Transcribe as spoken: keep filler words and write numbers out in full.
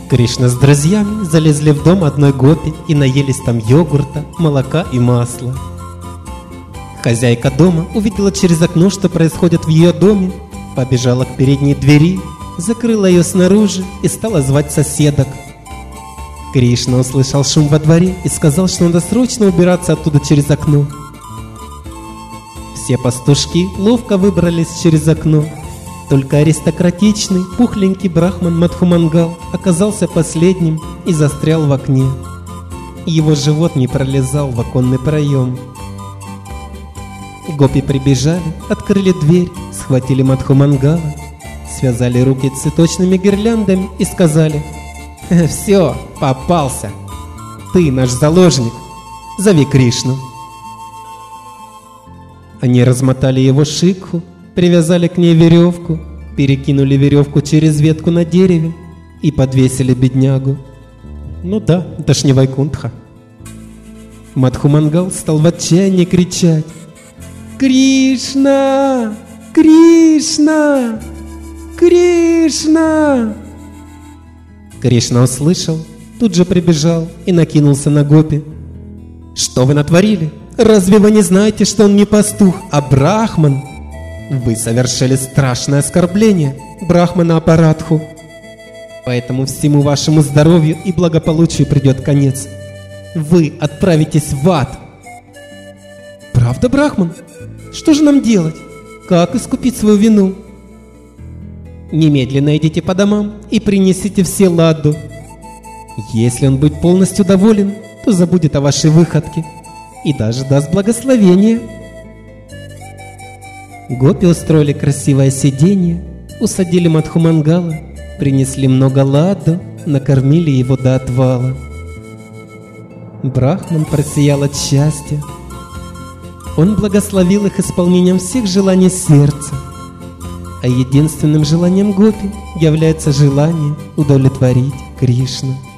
Кришна с друзьями залезли в дом одной гопи и наелись там йогурта, молока и масла. Хозяйка дома увидела через окно, что происходит в ее доме, побежала к передней двери, закрыла ее снаружи и стала звать соседок. Кришна услышал шум во дворе и сказал, что надо срочно убираться оттуда через окно. Все пастушки ловко выбрались через окно. Только аристократичный, пухленький брахман Мадхумангал оказался последним и застрял в окне. Его живот не пролезал в оконный проем. Гопи прибежали, открыли дверь, схватили Мадхумангала, связали руки цветочными гирляндами и сказали: «Все, попался! Ты наш заложник! Зови Кришну!» Они размотали его шикху, привязали к ней веревку, перекинули веревку через ветку на дереве и подвесили беднягу. Ну да, это ж не Вайкунтха. Мадхумангал стал в отчаянии кричать: «Кришна! Кришна! Кришна!» Кришна услышал, тут же прибежал и накинулся на гопи. «Что вы натворили? Разве вы не знаете, что он не пастух, а брахман? Вы совершили страшное оскорбление брахмана Апарадху. Поэтому всему вашему здоровью и благополучию придет конец. Вы отправитесь в ад». «Правда, брахман? Что же нам делать? Как искупить свою вину?» «Немедленно идите по домам и принесите все ладду. Если он будет полностью доволен, то забудет о вашей выходке и даже даст благословение». Гопи устроили красивое сиденье, усадили Мадхумангала, принесли много ладду, накормили его до отвала. Брахман просиял от счастья. Он благословил их исполнением всех желаний сердца, а единственным желанием гопи является желание удовлетворить Кришну.